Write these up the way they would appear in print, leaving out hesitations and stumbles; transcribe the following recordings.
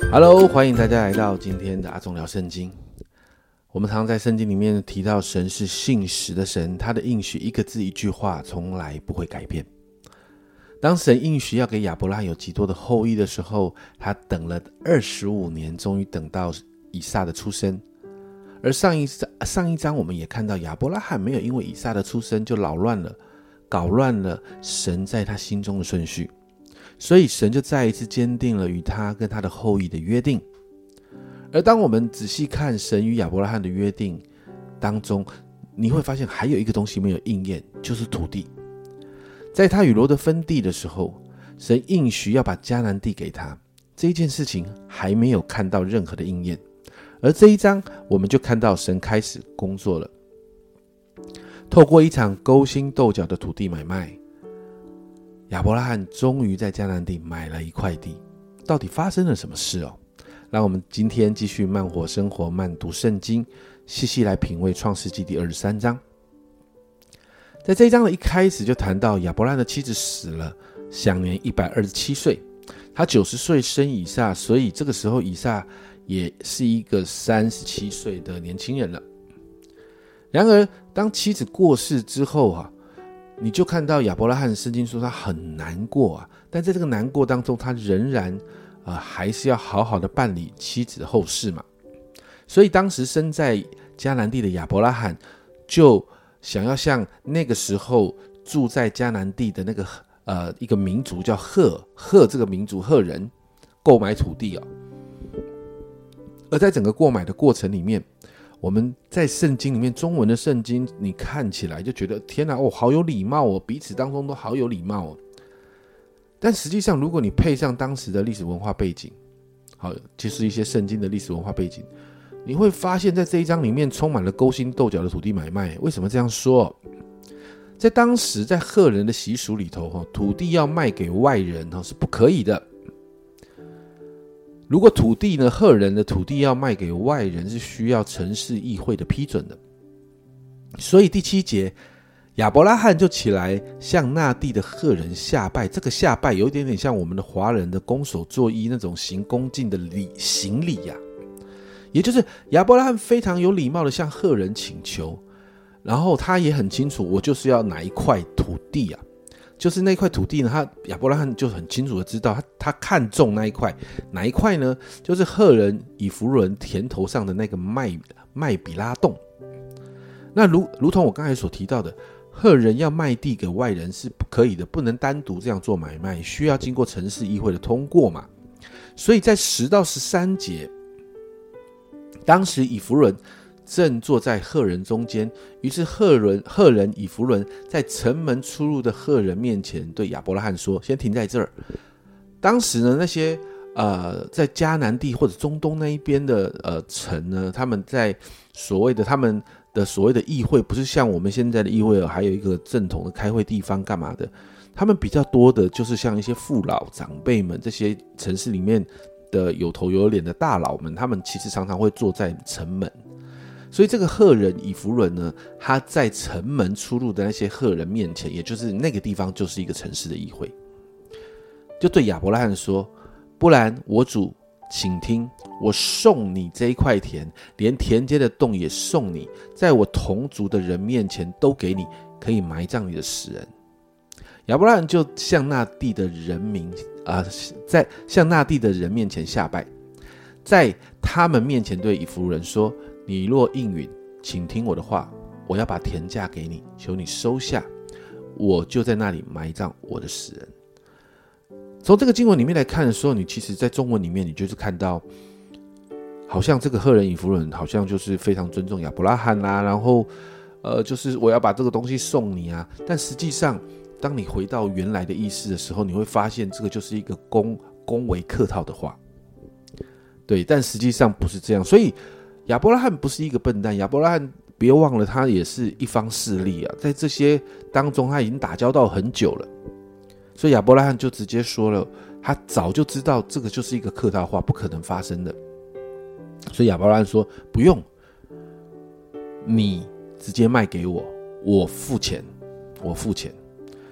Hello， 欢迎大家来到今天的阿忠聊圣经。我们常在圣经里面提到神是信实的神，他的应许一个字一句话从来不会改变。当神应许要给亚伯拉罕有极多的后裔的时候，他等了25年，终于等到以撒的出生。而上一章我们也看到亚伯拉罕没有因为以撒的出生就搞乱了神在他心中的顺序，所以神就再一次坚定了与他跟他的后裔的约定。而当我们仔细看神与亚伯拉罕的约定当中，你会发现还有一个东西没有应验，就是土地。在他与罗得分地的时候，神应许要把迦南地给他，这一件事情还没有看到任何的应验。而这一章我们就看到神开始工作了，透过一场勾心斗角的土地买卖，亚伯拉罕终于在迦南地买了一块地。到底发生了什么事哦？让我们今天继续慢活生活，慢读圣经，细细来品味创世纪第23章。在这一章的一开始就谈到亚伯拉罕的妻子死了，享年127岁，他90岁生以撒，所以这个时候以撒也是一个37岁的年轻人了。然而当妻子过世之后你就看到亚伯拉罕圣经说他很难过但在这个难过当中，他仍然还是要好好的办理妻子的后事嘛。所以当时身在迦南地的亚伯拉罕就想要向那个时候住在迦南地的那个一个民族叫赫这个民族赫人购买土地而在整个购买的过程里面，我们在圣经里面中文的圣经你看起来就觉得天哪好有礼貌彼此当中都好有礼貌但实际上如果你配上当时的历史文化背景，就是一些圣经的历史文化背景，你会发现在这一章里面充满了勾心斗角的土地买卖。为什么这样说？在当时在赫人的习俗里头土地要卖给外人是不可以的。如果土地呢，赫人的土地要卖给外人是需要城市议会的批准的。所以第7节亚伯拉罕就起来向那地的赫人下拜，这个下拜有一点点像我们的华人的拱手作揖那种行恭敬的行礼也就是亚伯拉罕非常有礼貌的向赫人请求，然后他也很清楚我就是要哪一块土地就是那块土地呢，亚伯拉罕就很清楚的知道他看中那一块，哪一块呢？就是赫人以弗伦田头上的那个麦比拉洞。那如同我刚才所提到的，赫人要卖地给外人是不可以的，不能单独这样做买卖，需要经过城市议会的通过嘛。所以在10到13节，当时以弗伦正坐在赫人中间，于是赫人以弗伦在城门出入的赫人面前对亚伯拉罕说，先停在这儿。当时呢，那些在迦南地或者中东那一边的城呢，他们在他们的所谓的议会，不是像我们现在的议会还有一个正统的开会地方干嘛的，他们比较多的就是像一些父老长辈们，这些城市里面的有头有脸的大佬们，他们其实常常会坐在城门。所以这个赫人以弗伦呢，他在城门出入的那些赫人面前，也就是那个地方就是一个城市的议会，就对亚伯拉罕说，不然我主请听，我送你这一块田，连田间的洞也送你，在我同族的人面前都给你，可以埋葬你的死人。亚伯拉罕就向那地的人向那地的人面前下拜，在他们面前对以弗伦说，你若应允，请听我的话，我要把田价给你，求你收下，我就在那里埋葬我的死人。从这个经文里面来看的时候，你其实在中文里面你就是看到好像这个赫人以弗伦好像就是非常尊重亚伯拉罕然后就是我要把这个东西送你但实际上当你回到原来的意思的时候，你会发现这个就是一个恭维客套的话。对，但实际上不是这样。所以亚伯拉罕不是一个笨蛋，亚伯拉罕别忘了他也是一方势力在这些当中他已经打交道很久了。所以亚伯拉罕就直接说了，他早就知道这个就是一个客套话，不可能发生的。所以亚伯拉罕说，不用，你直接卖给我，我付钱。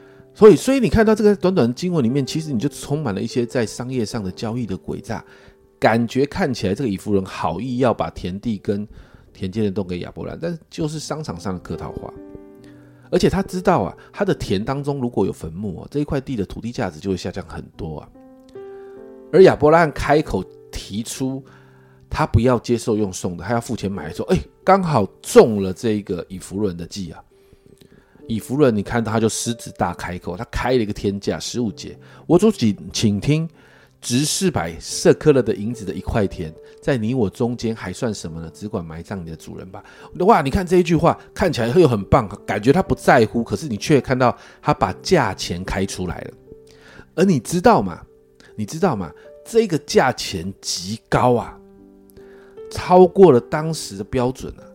所以你看到这个短短的经文里面，其实你就充满了一些在商业上的交易的诡诈， 感觉看起来这个以弗伦好意要把田地跟田间的都给亚伯拉罕，但是就是商场上的客套话。而且他知道啊，他的田当中如果有坟墓啊，这一块地的土地价值就会下降很多啊。而亚伯拉罕开口提出他不要接受用送的，他要付钱买的时候，刚好中了这个以弗伦的计啊。以弗伦你看到他就狮子大开口，他开了一个天价15节，我主请听，值400舍客勒的银子的一块田，在你我中间还算什么呢？只管埋葬你的主人吧。哇，你看这一句话看起来又很棒，感觉他不在乎，可是你却看到他把价钱开出来了。而你知道吗？这个价钱极高啊，超过了当时的标准啊。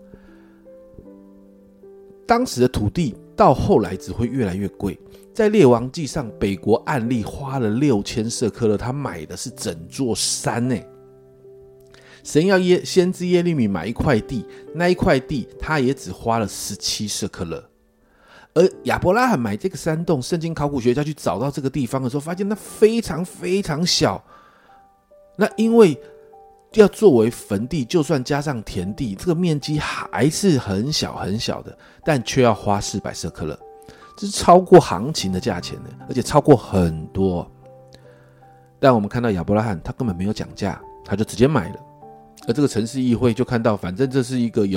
当时的土地到后来只会越来越贵，在列王纪上，北国暗利花了6000舍客勒，他买的是整座山耶。神要先知耶利米买一块地，那一块地他也只花了17舍客勒。而亚伯拉罕买这个山洞，圣经考古学家去找到这个地方的时候，发现那非常非常小。那因为要作为坟地，就算加上田地，这个面积还是很小很小的，但却要花400舍客勒，这是超过行情的价钱的，而且超过很多。但我们看到亚伯拉罕他根本没有讲价，他就直接买了。而这个城市议会就看到，反正这是一个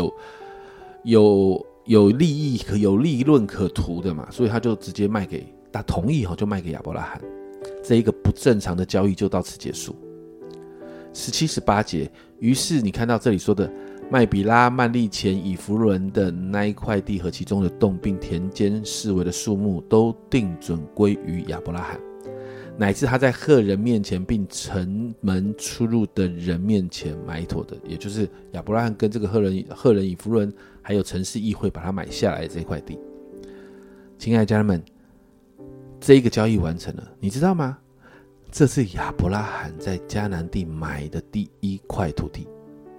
有利益有利润可图的嘛，所以他就直接他同意就卖给亚伯拉罕。这一个不正常的交易就到此结束。17、18节，于是你看到这里说的麦比拉、曼利前以弗伦的那一块地和其中的洞，并田间视为的树木，都定准归于亚伯拉罕，乃至他在赫人面前并城门出入的人面前买妥的，也就是亚伯拉罕跟这个赫人以弗伦还有城市议会把它买下来的这块地。亲爱的家人们，这一个交易完成了，你知道吗？这是亚伯拉罕在迦南地买的第一块土地，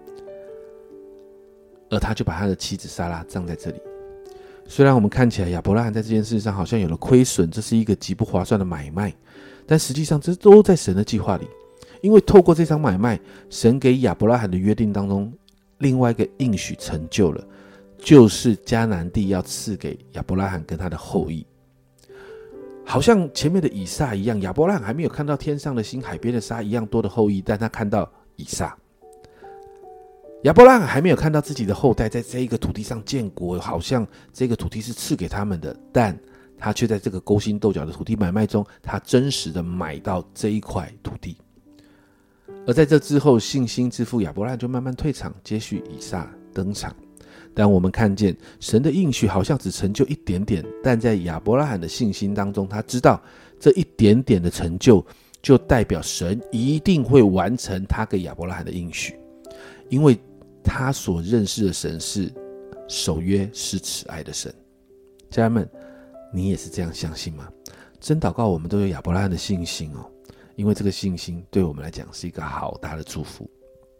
而他就把他的妻子撒拉葬在这里。虽然我们看起来亚伯拉罕在这件事上好像有了亏损，这是一个极不划算的买卖，但实际上这都在神的计划里。因为透过这场买卖，神给亚伯拉罕的约定当中另外一个应许成就了，就是迦南地要赐给亚伯拉罕跟他的后裔。好像前面的以撒一样，亚伯拉罕还没有看到天上的星、海边的沙一样多的后裔，但他看到以撒。亚伯拉罕还没有看到自己的后代在这一个土地上建国，好像这个土地是赐给他们的，但他却在这个勾心斗角的土地买卖中，他真实的买到这一块土地。而在这之后，信心之父亚伯拉罕就慢慢退场，接续以撒登场。但我们看见神的应许好像只成就一点点，但在亚伯拉罕的信心当中，他知道这一点点的成就就代表神一定会完成他给亚伯拉罕的应许，因为他所认识的神是守约施慈爱的神。家人们，你也是这样相信吗？真祷告我们都有亚伯拉罕的信心哦，因为这个信心对我们来讲是一个好大的祝福。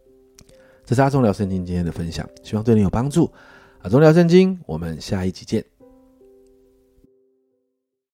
这是阿忠聊圣经今天的分享，希望对你有帮助。阿忠聊圣经，我们下一集见。